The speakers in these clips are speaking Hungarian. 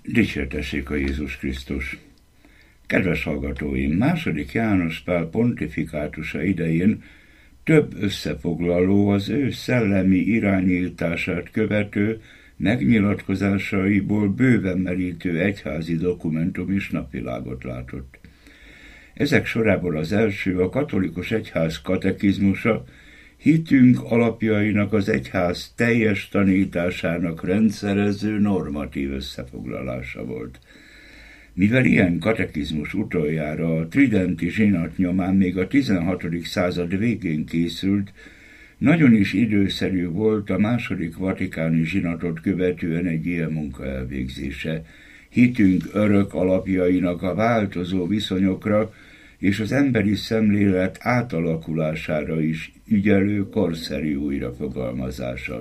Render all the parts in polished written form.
Dicsértessék a Jézus Krisztus! Kedves hallgatóim, második János Pál pontifikátusa idején több összefoglaló az ő szellemi irányítását követő megnyilatkozásaiból bőven merítő egyházi dokumentum is napvilágot látott. Ezek sorából az első a katolikus egyház katekizmusa, hitünk alapjainak az egyház teljes tanításának rendszerező normatív összefoglalása volt. Mivel ilyen katekizmus utoljára a tridenti zsinat nyomán még a 16. század végén készült, nagyon is időszerű volt a második vatikáni zsinatot követően egy ilyen munka elvégzése, hitünk örök alapjainak a változó viszonyokra és az emberi szemlélet átalakulására is ügyelő korszerű újrafogalmazása.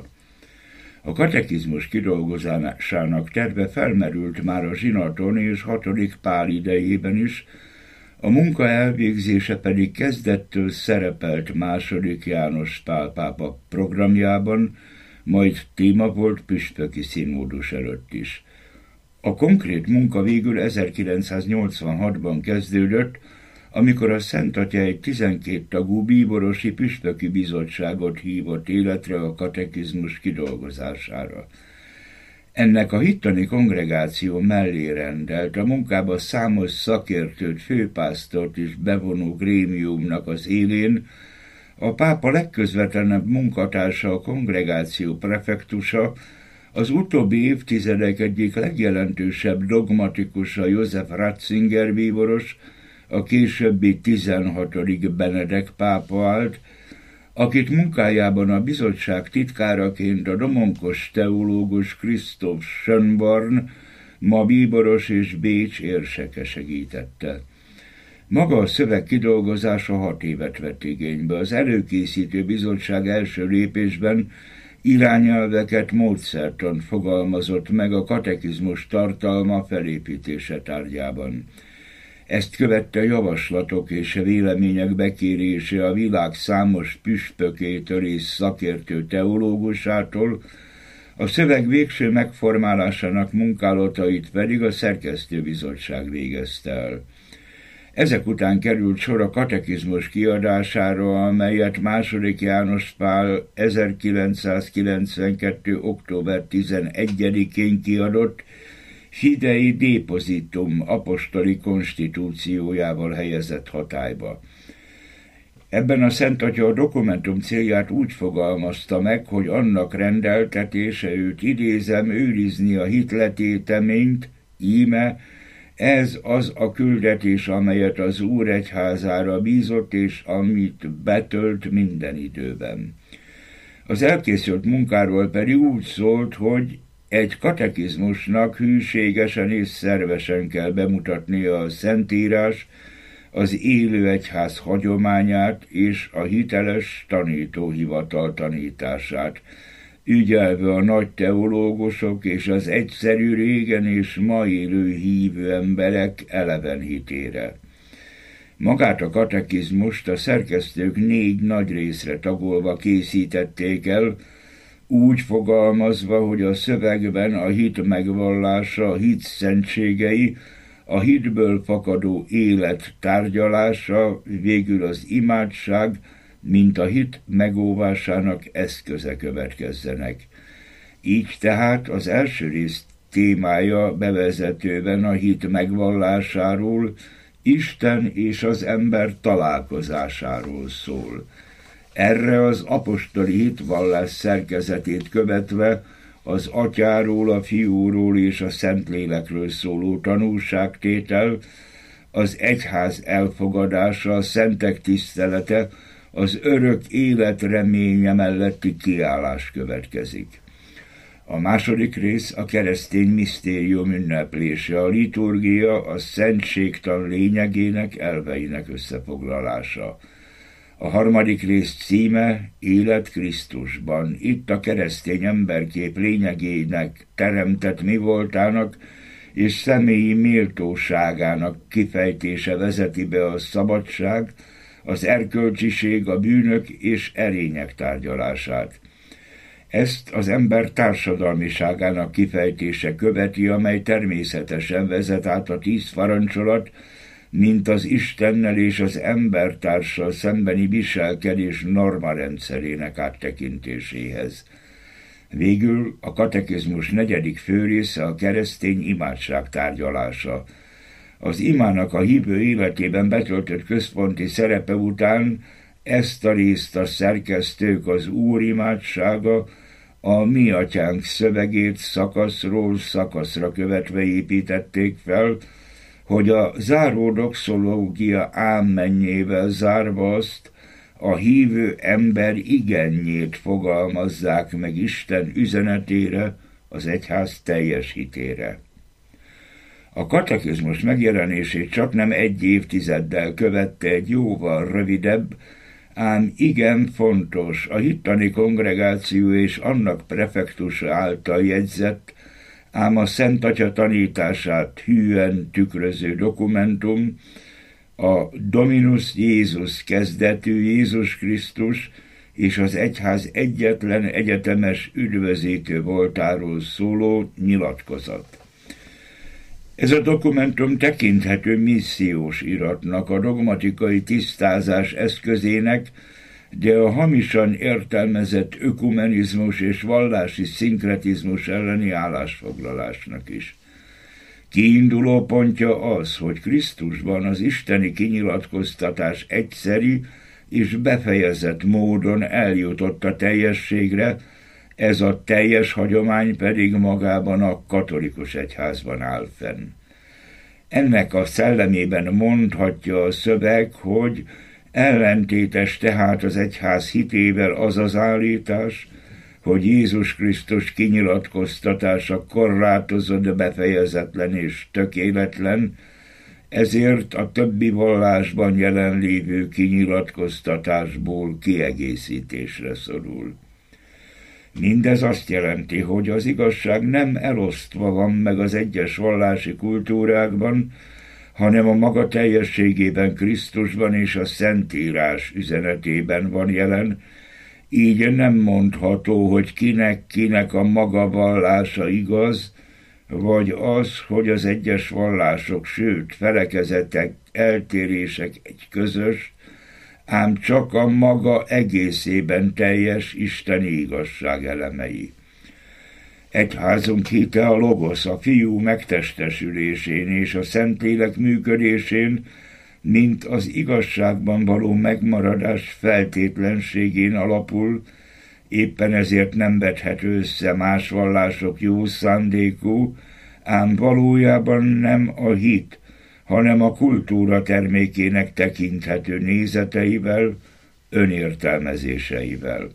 A katekizmus kidolgozásának terve felmerült már a zsinaton és 6. Pál idejében is, a munka elvégzése pedig kezdettől szerepelt 2. János Pál pápa programjában, majd téma volt püspöki színódus előtt is. A konkrét munka végül 1986-ban kezdődött, amikor a Szent Atya egy 12 tagú bíborosi püspöki bizottságot hívott életre a katekizmus kidolgozására. Ennek a hittani kongregáció mellé rendelt a munkába számos szakértőt, főpásztort is bevonó grémiumnak az élén a pápa legközvetlenebb munkatársa, a kongregáció prefektusa, az utóbbi évtizedek egyik legjelentősebb dogmatikusa József Ratzinger bíboros, a későbbi 16. Benedek pápa állt, akit munkájában a bizottság titkáraként a domonkos teológus Christoph Schönborn, ma bíboros és Bécs érseke segítette. Maga a szöveg kidolgozása 6 évet vett igénybe. Az előkészítő bizottság első lépésben irányelveket, módszertant fogalmazott meg a katekizmus tartalma felépítése tárgyában. Ezt követte javaslatok és vélemények bekérése a világ számos püspökétől és szakértő teológusától, a szöveg végső megformálásának munkálatait pedig a szerkesztőbizottság végezte el. Ezek után került sor a katekizmus kiadására, amelyet 2. János Pál 1992. október 11-én kiadott, Fidei Depositum apostoli konstitúciójával helyezett hatályba. Ebben a Szent Atya a dokumentum célját úgy fogalmazta meg, hogy annak rendeltetése, őt idézem, őrizni a hitletéteményt, íme, ez az a küldetés, amelyet az Úr egyházára bízott, és amit betölt minden időben. Az elkészült munkáról pedig úgy szólt, hogy egy katekizmusnak hűségesen és szervesen kell bemutatnia a Szentírás, az élő egyház hagyományát és a hiteles tanítóhivatal tanítását, ügyelve a nagy teológusok és az egyszerű régen és ma élő hívő emberek eleven hitére. Magát a katekizmust a szerkesztők 4 nagy részre tagolva készítették el, úgy fogalmazva, hogy a szövegben a hit megvallása, a hit szentségei, a hitből fakadó élet tárgyalása, végül az imádság, mint a hit megóvásának eszköze következzenek. Így tehát az első rész témája bevezetőben a hit megvallásáról, Isten és az ember találkozásáról szól. Erre az apostoli hitvallás szerkezetét követve az Atyáról, a Fiúról és a Szentlélekről szóló tanúságtétel, az egyház elfogadása, a szentek tisztelete, az örök élet reménye melletti kiállás következik. A második rész a keresztény misztérium ünneplése, a liturgia a szentségtan lényegének, elveinek összefoglalása. A harmadik rész címe Élet Krisztusban. Itt a keresztény emberkép lényegének, teremtett mi voltának és személyi méltóságának kifejtése vezeti be a szabadság, az erkölcsiség, a bűnök és erények tárgyalását. Ezt az ember társadalmiságának kifejtése követi, amely természetesen vezet át a 10 parancsolat, mint az Istennel és az embertársal szembeni viselkedés normarendszerének áttekintéséhez. Végül a katekizmus 4. főrésze a keresztény imádság tárgyalása. Az imának a hívő életében betöltött központi szerepe után ezt a részt a szerkesztők az Úr imádsága, a Mi Atyánk szövegét szakaszról szakaszra követve építették fel, hogy a záró doxológia ámmenjével zárva azt, a hívő ember igennyét fogalmazzák meg Isten üzenetére, az egyház teljes hitére. A katekizmus megjelenését csaknem 1 évtizeddel követte egy jóval rövidebb, ám igen fontos, a hittani kongregáció és annak prefektusa által jegyzett, ám a Szent Atya tanítását hűen tükröző dokumentum, a Dominus Jézus kezdetű Jézus Krisztus és az egyház egyetlen egyetemes üdvözítő voltáról szóló nyilatkozat. Ez a dokumentum tekinthető missziós iratnak, a dogmatikai tisztázás eszközének, de a hamisan értelmezett ökumenizmus és vallási szinkretizmus elleni állásfoglalásnak is. Kiinduló pontja az, hogy Krisztusban az isteni kinyilatkoztatás egyszeri és befejezett módon eljutott a teljességre, ez a teljes hagyomány pedig magában a katolikus egyházban áll fenn. Ennek a szellemében mondhatja a szöveg, hogy ellentétes tehát az egyház hitével az az állítás, hogy Jézus Krisztus kinyilatkoztatása korlátozott, befejezetlen és tökéletlen, ezért a többi vallásban jelenlévő kinyilatkoztatásból kiegészítésre szorul. Mindez azt jelenti, hogy az igazság nem elosztva van meg az egyes vallási kultúrákban, hanem a maga teljességében Krisztusban és a Szentírás üzenetében van jelen, így nem mondható, hogy kinek a maga vallása igaz, vagy az, hogy az egyes vallások, sőt, felekezetek, eltérések egy közös, ám csak a maga egészében teljes isteni igazság elemei. Egyházunk hite a Logosz, a Fiú megtestesülésén és a Szentlélek működésén, mint az igazságban való megmaradás feltétlenségén alapul, éppen ezért nem vethető össze más vallások jó szándékú, ám valójában nem a hit, hanem a kultúra termékének tekinthető nézeteivel, önértelmezéseivel.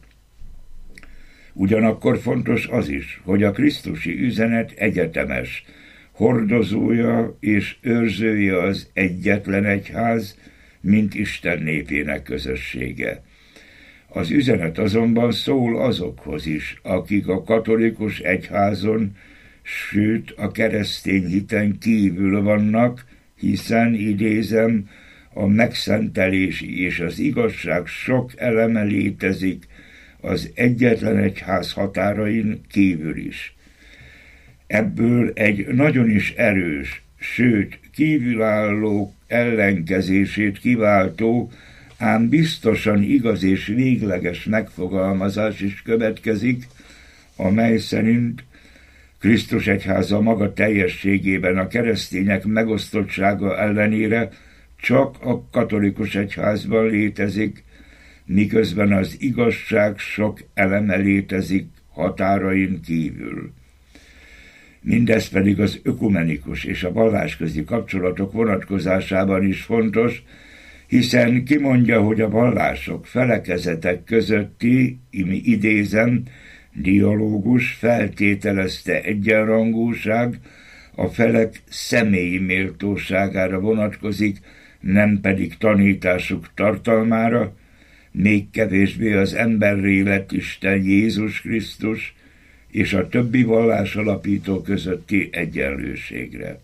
Ugyanakkor fontos az is, hogy a krisztusi üzenet egyetemes, hordozója és őrzője az egyetlen egyház, mint Isten népének közössége. Az üzenet azonban szól azokhoz is, akik a katolikus egyházon, sőt a keresztény hiten kívül vannak, hiszen, idézem, a megszentelési és az igazság sok eleme létezik az egyetlen egyház határain kívül is. Ebből egy nagyon is erős, sőt kívülálló ellenkezését kiváltó, ám biztosan igaz és végleges megfogalmazás is következik, amely szerint Krisztus egyháza maga teljességében a keresztények megosztottsága ellenére csak a katolikus egyházban létezik, miközben az igazság sok eleme létezik határain kívül. Mindez pedig az ökumenikus és a vallásközi kapcsolatok vonatkozásában is fontos, hiszen kimondja, hogy a vallások, felekezetek közötti, idézem, dialógus feltételezte egyenrangúság, a felek személyi méltóságára vonatkozik, nem pedig tanításuk tartalmára, még kevésbé az emberré lett Isten Jézus Krisztus és a többi vallás alapító közötti egyenlőségre.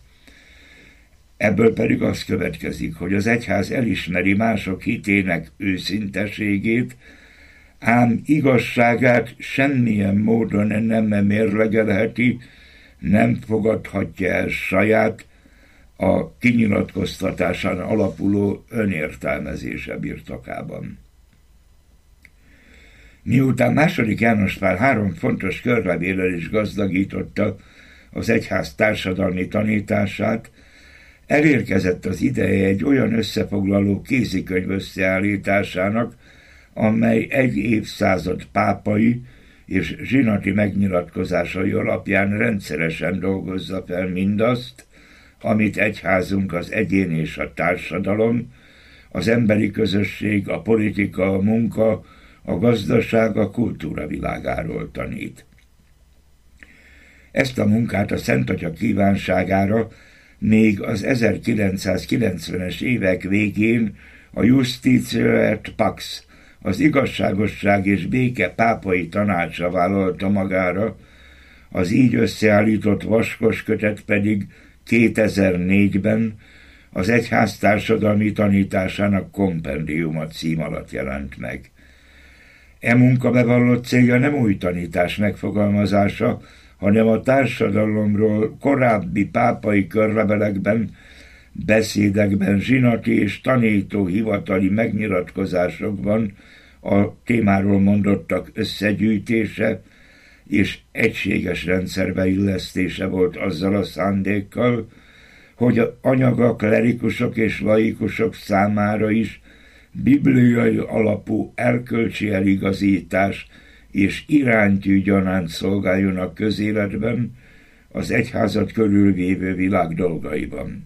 Ebből pedig az következik, hogy az egyház elismeri mások hitének őszinteségét, ám igazságát semmilyen módon nem mérlegelheti, nem fogadhatja el saját, a kinyilatkoztatásán alapuló önértelmezése birtokában. Miután II. János Pál 3 fontos körlevéllel is gazdagította az egyház társadalmi tanítását, elérkezett az ideje egy olyan összefoglaló kézikönyv összeállításának, amely egy évszázad pápai és zsinati megnyilatkozásai alapján rendszeresen dolgozza fel mindazt, amit egyházunk az egyén és a társadalom, az emberi közösség, a politika, a munka, a gazdaság, a kultúra világáról tanít. Ezt a munkát a Szentatya kívánságára még az 1990-es évek végén a Justitio et Pax, az igazságosság és béke pápai tanácsa vállalta magára, az így összeállított vaskos kötet pedig 2004-ben az egyház társadalmi tanításának kompendiuma cím alatt jelent meg. E munka bevallott célja nem új tanítás megfogalmazása, hanem a társadalomról korábbi pápai körlevelekben, beszédekben, zsinati és tanító hivatali megnyilatkozásokban a témáról mondottak összegyűjtése és egységes rendszerbe illesztése volt azzal a szándékkal, hogy a anyaga klerikusok és laikusok számára is bibliai alapú erkölcsi eligazítás és iránytű gyanánt szolgáljon a közéletben, az egyházat körülvévő világ dolgaiban.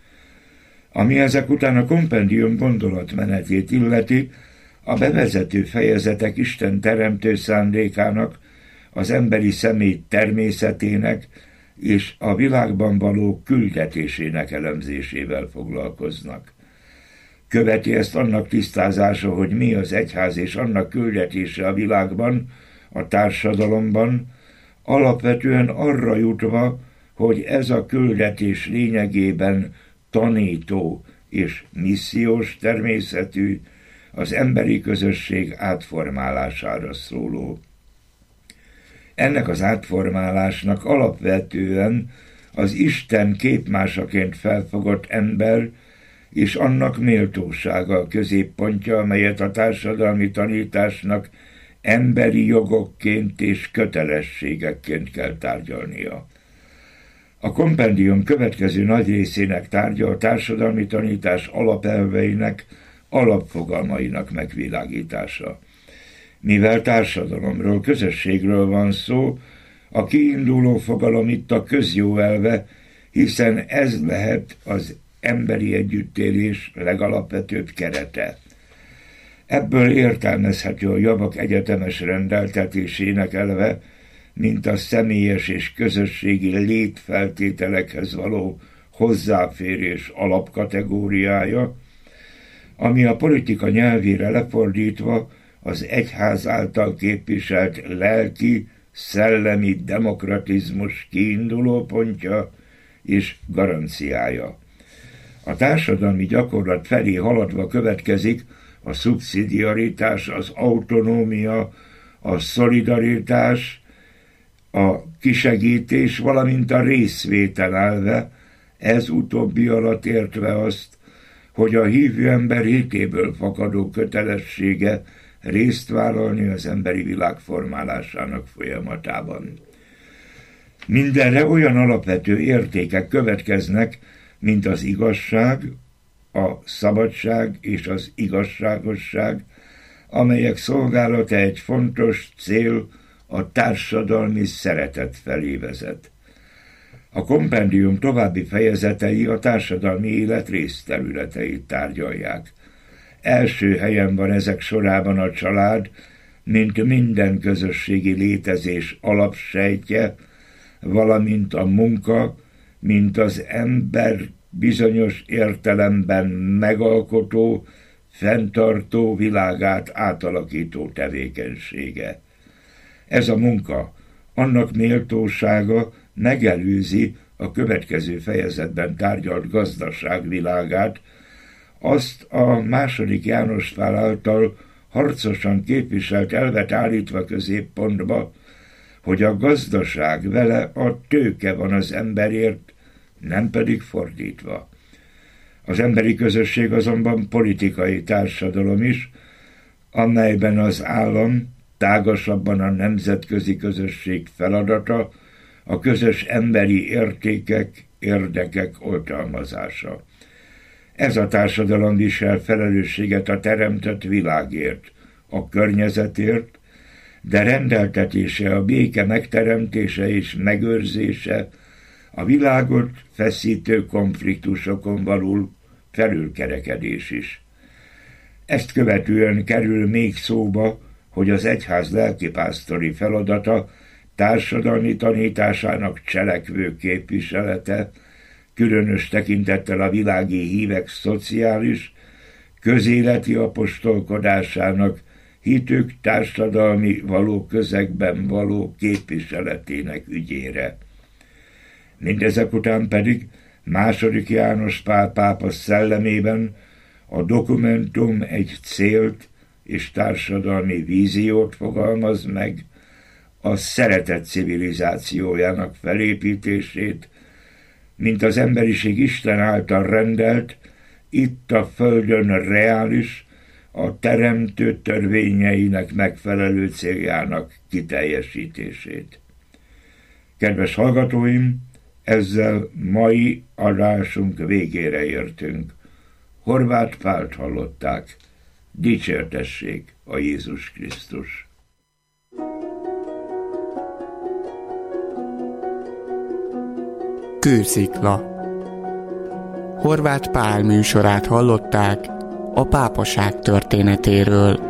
Ami ezek után a kompendium gondolatmenetét illeti, a bevezető fejezetek Isten teremtő szándékának, az emberi személy természetének és a világban való küldetésének elemzésével foglalkoznak. Követi ezt annak tisztázása, hogy mi az egyház és annak küldetése a világban, a társadalomban, alapvetően arra jutva, hogy ez a küldetés lényegében tanító és missziós természetű, az emberi közösség átformálására szóló. Ennek az átformálásnak alapvetően az Isten képmásaként felfogott ember és annak méltósága a középpontja, amelyet a társadalmi tanításnak emberi jogokként és kötelességekként kell tárgyalnia. A kompendium következő nagy részének tárgya a társadalmi tanítás alapelveinek, alapfogalmainak megvilágítása. Mivel társadalomról, közösségről van szó, a kiinduló fogalom itt a közjó elve, hiszen ez lehet az emberi együttélés legalapvetőbb kerete. Ebből értelmezhető a javak egyetemes rendeltetésének elve, mint a személyes és közösségi létfeltételekhez való hozzáférés alapkategóriája, ami a politika nyelvére lefordítva az egyház által képviselt lelki, szellemi demokratizmus kiindulópontja és garanciája. A társadalmi gyakorlat felé haladva következik a szubszidiaritás, az autonómia, a szolidaritás, a kisegítés, valamint a részvétel elve, ez utóbbi alatt értve azt, hogy a hívő ember hitéből fakadó kötelessége részt vállalni az emberi világ formálásának folyamatában. Mindenre olyan alapvető értékek következnek, mint az igazság, a szabadság és az igazságosság, amelyek szolgálata egy fontos cél, a társadalmi szeretet felé vezet. A kompendium további fejezetei a társadalmi élet részterületeit tárgyalják. Első helyen van ezek sorában a család, mint minden közösségi létezés alapsejtje, valamint a munka, mint az ember bizonyos értelemben megalkotó, fenntartó, világát átalakító tevékenysége. Ez a munka, annak méltósága megelőzi a következő fejezetben tárgyalt gazdaság világát, azt a II. János Pál által harcosan képviselt elvet állítva középpontba, hogy a gazdaság vele a tőke van az emberért, nem pedig fordítva. Az emberi közösség azonban politikai társadalom is, amelyben az állam, tágasabban a nemzetközi közösség feladata a közös emberi értékek, érdekek oltalmazása. Ez a társadalom visel felelősséget a teremtett világért, a környezetért, de rendeltetése, a béke megteremtése és megőrzése, a világot feszítő konfliktusokon való felülkerekedés is. Ezt követően kerül még szóba, hogy az egyház lelkipásztori feladata társadalmi tanításának cselekvő képviselete, különös tekintettel a világi hívek szociális, közéleti apostolkodásának, hitük társadalmi való közegben való képviseletének ügyére. Mindezek után pedig II. János Pál pápa szellemében a dokumentum egy célt és társadalmi víziót fogalmaz meg, a szeretet civilizációjának felépítését, mint az emberiség Isten által rendelt, itt a földön reális, a teremtő törvényeinek megfelelő céljának kiteljesítését. Kedves hallgatóim, ezzel mai adásunk végére értünk. Horváth Pált hallották. Dicsértessék a Jézus Krisztus! Kőszikla. Horváth Pál műsorát hallották a pápaság történetéről.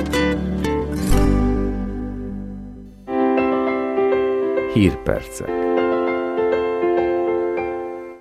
Hírpercek.